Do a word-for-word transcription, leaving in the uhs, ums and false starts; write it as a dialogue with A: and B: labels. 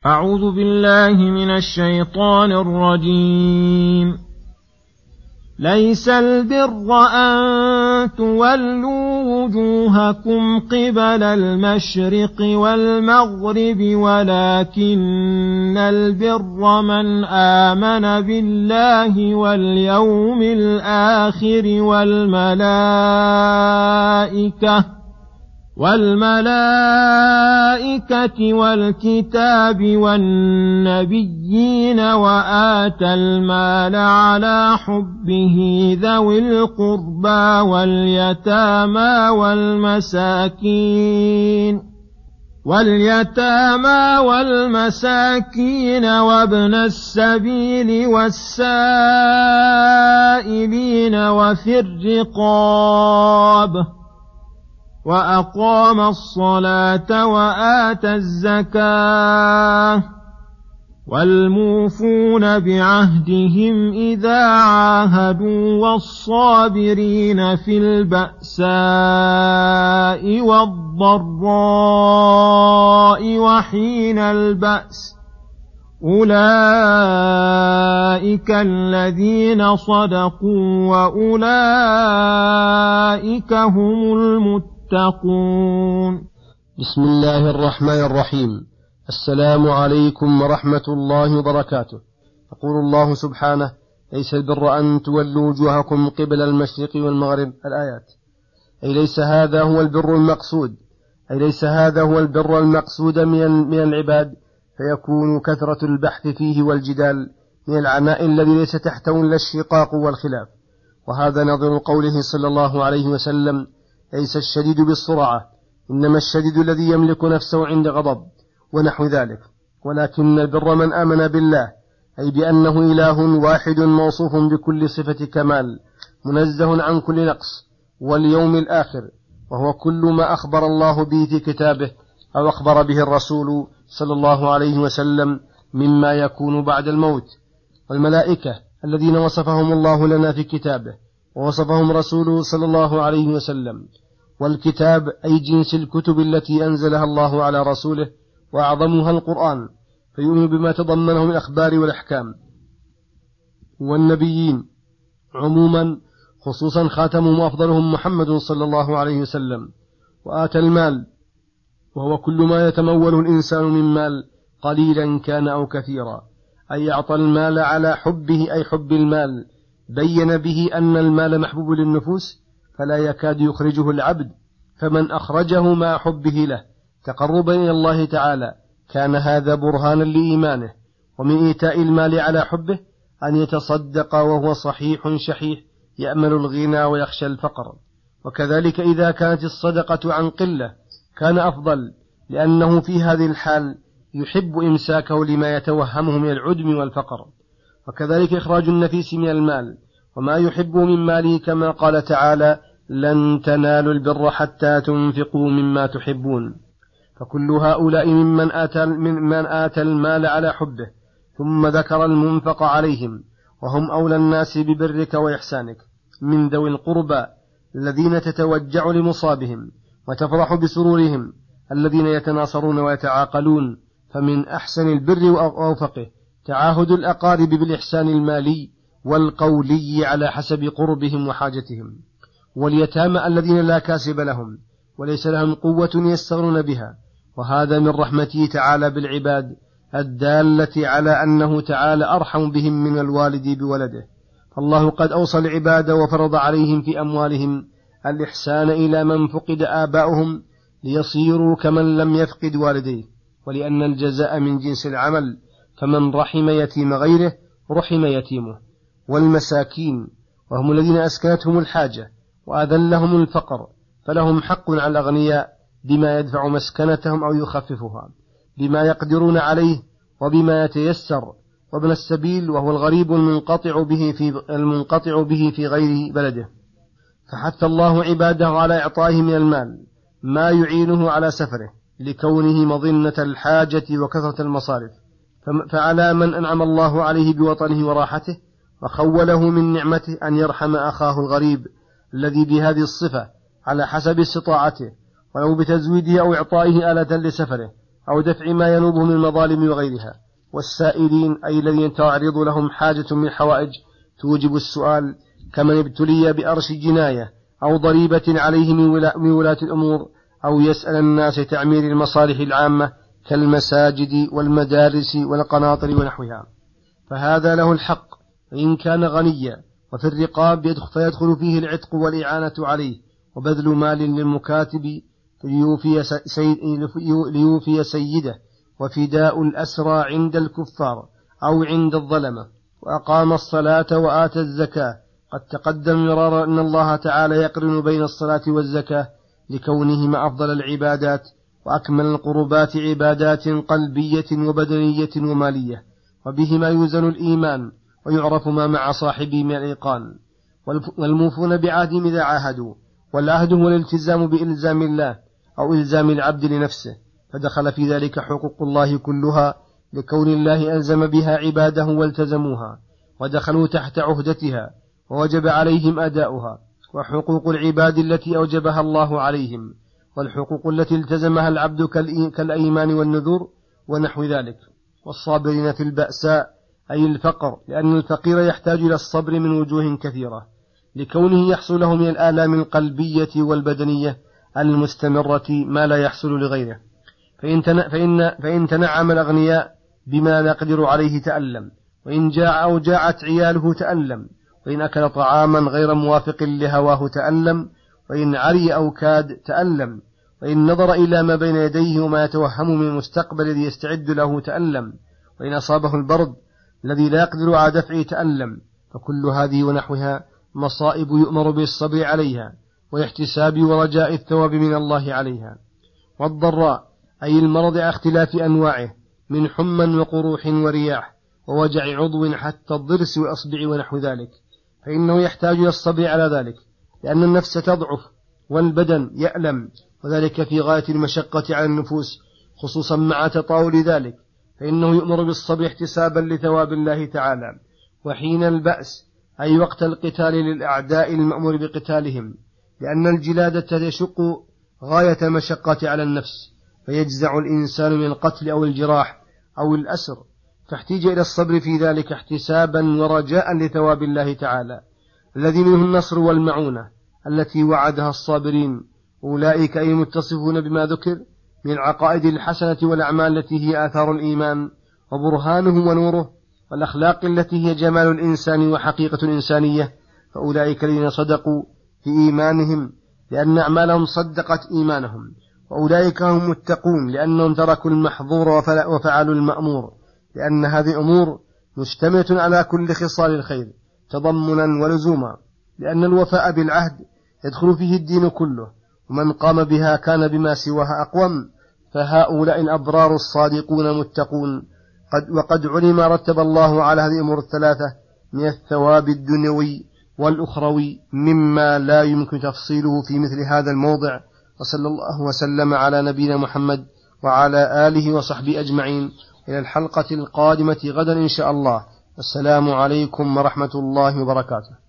A: أعوذ بالله من الشيطان الرجيم. ليس البر أن تولوا وجوهكم قبل المشرق والمغرب ولكن البر من آمن بالله واليوم الآخر والملائكة والملائكة والكتاب والنبيين وآتى المال على حبه ذوي القربى واليتامى والمساكين واليتامى والمساكين وابن السبيل والسائلين وفي الرقاب وأقام الصلاة وآتى الزكاة والموفون بعهدهم إذا عاهدوا والصابرين في البأساء والضراء وحين البأس أولئك الذين صدقوا وأولئك هم المتقون.
B: بسم الله الرحمن الرحيم. السلام عليكم ورحمة الله وبركاته. يقول الله سبحانه: ليس البر أن تولوا وجوهكم قبل المشرق والمغرب. الآيات. أي ليس هذا هو البر المقصود أي ليس هذا هو البر المقصود من العباد، فيكون كثرة البحث فيه والجدال من العناء الذي ليس تحته إلا الشقاق والخلاف. وهذا نظير قوله صلى الله عليه وسلم: ليس الشديد بالسرعة إنما الشديد الذي يملك نفسه عند غضب، ونحو ذلك. ولكن البر من آمن بالله، أي بأنه إله واحد موصوف بكل صفة كمال منزه عن كل نقص، واليوم الآخر، وهو كل ما أخبر الله به في كتابه أو أخبر به الرسول صلى الله عليه وسلم مما يكون بعد الموت، والملائكة الذين وصفهم الله لنا في كتابه ووصفهم رسوله صلى الله عليه وسلم، والكتاب أي جنس الكتب التي أنزلها الله على رسوله وأعظمها القرآن، فيؤمن بما تضمنه من الأخبار والأحكام، والنبيين عموما، خصوصا خاتمهم وأفضلهم محمد صلى الله عليه وسلم. وآتى المال، وهو كل ما يتموله الإنسان من مال قليلا كان أو كثيرا، أي أعطى المال على حبه أي حب المال، بين به أن المال محبوب للنفوس فلا يكاد يخرجه العبد، فمن أخرجه مع حبه له تقربا إلى الله تعالى كان هذا برهانا لإيمانه. ومن إيتاء المال على حبه أن يتصدق وهو صحيح شحيح يأمل الغنى ويخشى الفقر. وكذلك إذا كانت الصدقة عن قلة كان أفضل، لأنه في هذه الحال يحب إمساكه لما يتوهمه من العدم والفقر. وكذلك إخراج النفيس من المال وما يحبه من ماله، كما قال تعالى: لن تنالوا البر حتى تنفقوا مما تحبون. فكل هؤلاء ممن آتى, من آتى المال على حبه، ثم ذكر المنفق عليهم، وهم أولى الناس ببرك وإحسانك من ذوي القربى الذين تتوجع لمصابهم وتفرح بسرورهم، الذين يتناصرون ويتعاقلون. فمن أحسن البر وأوفقه تعاهد الأقارب بالإحسان المالي والقولي على حسب قربهم وحاجتهم. واليتامى الذين لا كاسب لهم وليس لهم قوة يستغنون بها، وهذا من رحمته تعالى بالعباد الدالة على أنه تعالى أرحم بهم من الوالد بولده. فالله قد أوصى العباد وفرض عليهم في أموالهم الإحسان إلى من فقد آباؤهم ليصيروا كمن لم يفقد والديه، ولأن الجزاء من جنس العمل، فمن رحم يتيم غيره رحم يتيمه. والمساكين، وهم الذين أسكنتهم الحاجة وأذلهم الفقر، فلهم حق على الأغنياء بما يدفع مسكنتهم أو يخففها بما يقدرون عليه وبما يتيسر. وابن السبيل وهو الغريب المنقطع به في, المنقطع به في غير بلده، فحث الله عباده على إعطائه من المال ما يعينه على سفره لكونه مظنة الحاجة وكثرة المصارف. فعلى من أنعم الله عليه بوطنه وراحته وخوله من نعمته أن يرحم أخاه الغريب الذي بهذه الصفة على حسب استطاعته، ولو بتزويده أو إعطائه آلة لسفره أو دفع ما ينوبه من المظالم وغيرها. والسائلين أي الذين تعرض لهم حاجة من الحوائج توجب السؤال، كمن ابتلي بأرش جناية أو ضريبة عليه من ولاة الأمور، أو يسأل الناس تعمير المصالح العامة كالمساجد والمدارس والقناطر ونحوها، فهذا له الحق وإن كان غنيا. وفي الرقاب فيدخل فيه العتق والإعانة عليه وبذل مال للمكاتب ليوفي, سيد ليوفي سيده، وفداء الأسرى عند الكفار أو عند الظلمة، وأقام الصلاة وآتى الزكاة. قد تقدم مرارا أن الله تعالى يقرن بين الصلاة والزكاة لكونهما أفضل العبادات وأكمل القربات، عبادات قلبية وبدنية ومالية، وبهما يوزن الإيمان ويعرف ما مع صاحبه من الإيقان. والموفون بعهدهم إذا عاهدوا، والعهد هو الالتزام بإلزام الله أو إلزام العبد لنفسه، فدخل في ذلك حقوق الله كلها لكون الله ألزم بها عباده والتزموها ودخلوا تحت عهدتها ووجب عليهم أداؤها، وحقوق العباد التي أوجبها الله عليهم، والحقوق التي التزمها العبد كالأيمان والنذور ونحو ذلك. والصابرين في البأساء أي الفقر، لأن الفقير يحتاج إلى الصبر من وجوه كثيرة لكونه يحصل له من الآلام القلبية والبدنية المستمرة ما لا يحصل لغيره. فإن, فإن, فإن تنعم الأغنياء بما نقدر عليه تألم، وإن جاع أو جاعت عياله تألم، وإن أكل طعاما غير موافق لهواه تألم، وإن عري أو كاد تألم، وإن نظر إلى ما بين يديه وما يتوهم من المستقبل الذي يستعد له تألم، وإن أصابه البرد الذي لا يقدر على دفعه تألم. فكل هذه ونحوها مصائب يؤمر بالصبر عليها والاحتساب ورجاء الثواب من الله عليها. والضراء أي المرض على اختلاف أنواعه من حمى وقروح ورياح ووجع عضو حتى الضرس وأصبع ونحو ذلك، فإنه يحتاج إلى الصبر على ذلك، لأن النفس تضعف والبدن يألم، وذلك في غاية المشقة على النفوس خصوصا مع تطاول ذلك، فإنه يؤمر بالصبر احتسابا لثواب الله تعالى. وحين البأس أي وقت القتال للأعداء المأمور بقتالهم، لأن الجلادة يشق غاية المشقة على النفس، فيجزع الإنسان من القتل أو الجراح أو الأسر، فاحتاج إلى الصبر في ذلك احتسابا ورجاء لثواب الله تعالى الذي منه النصر والمعونة التي وعدها الصابرين. أولئك أي المتصفون بما ذكر من العقائد الحسنة والأعمال التي هي آثار الإيمان وبرهانه ونوره، والأخلاق التي هي جمال الإنسان وحقيقة الإنسانية، فأولئك الذين صدقوا في إيمانهم لأن أعمالهم صدقت إيمانهم. وأولئك هم متقون لأنهم تركوا المحظور وفعلوا المأمور، لأن هذه أمور مشتملة على كل خصال الخير تضمنا ولزوما، لأن الوفاء بالعهد يدخل فيه الدين كله، ومن قام بها كان بما سواها أقوم. فهؤلاء الأبرار الصادقون متقون، قد وقد علم رتب الله على هذه الأمور الثلاثة من الثواب الدنيوي والأخروي مما لا يمكن تفصيله في مثل هذا الموضع. وصلى الله وسلم على نبينا محمد وعلى آله وصحبه أجمعين، إلى الحلقة القادمة غدا إن شاء الله. السلام عليكم ورحمة الله وبركاته.